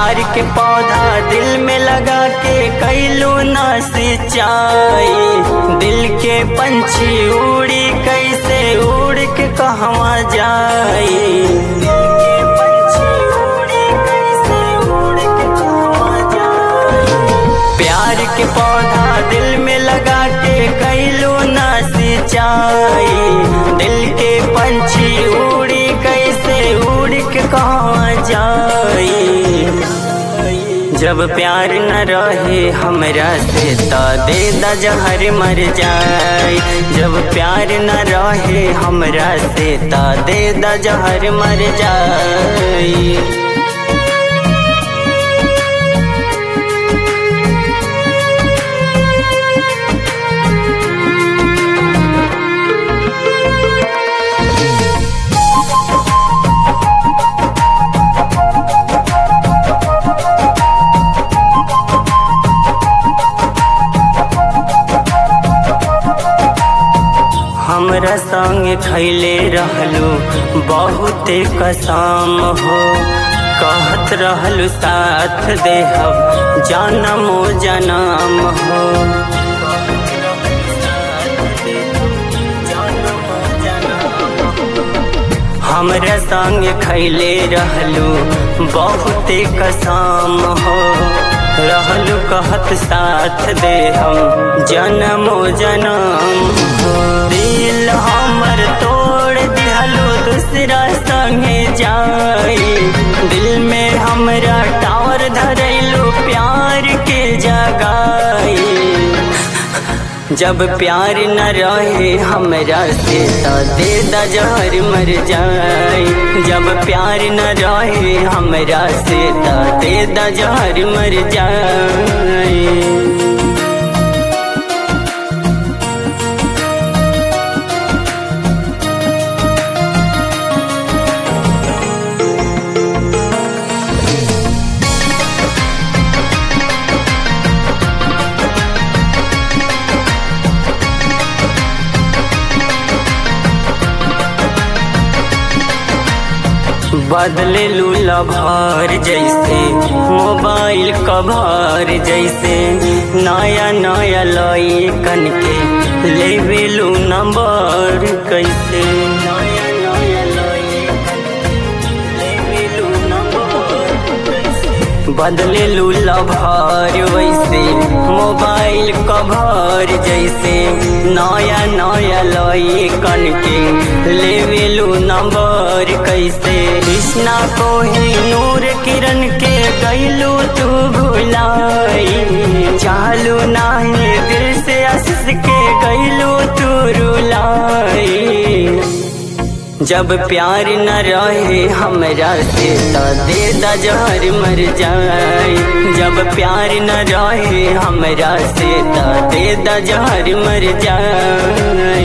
प्यार के पौधा दिल में लगा के कैलू ना सिंचाई। दिल के पंछी उड़ी कैसे उड़ के कहवा जाई। प्यार के पौधा दिल में लगा के कैलू ना सिंचाई। दिल के पंछी उड़ी कैसे उड़ के कहवा जाई। जब प्यार न रहे हमरा से तो दे दा जहर मर जाए। जब प्यार न रहे हमरा से तो दे दा जहर मर जाए। हमरा संग खैले रहलू बहुते कसम हो। कहत रहलू साथ देहब जनमो जनम हो। हमरा संग खैले रहलू बहुते कसम हो। रहलू कहत साथ दे हम जनमो जनम हो। दिल हमर तोड़ दिहलू दूसरा संगे जाई। दिल में हमरा टावर धरैलू प्यार के जगाई। जब प्यार न रहे हमरा से तो दे दा जहर मर जाए। जब प्यार न रहे हमरा से तो दे दा जहर मर जाए। बदले लूला भार जैसे मोबाइल कभार जैसे। नया नया लइकन के लेवेलू नंबर कैसे। नया नया लइकन के लेवेलू नंबर कैसे। बदले लूला भार वैसे मोबाइल कभार जैसे। नया नया लइकन के लेवेलू नंबर कैसे। कृष्णा को ही नूर किरण के गैलू तू भुलाई। चालू नाही दिल से आशीष के गैलू तू रुलाई। जब प्यार न रहे हमरा से तो दे दा जहर मर जाए। जब प्यार न रहे हमरा से तो दे दा जहर मर जाए।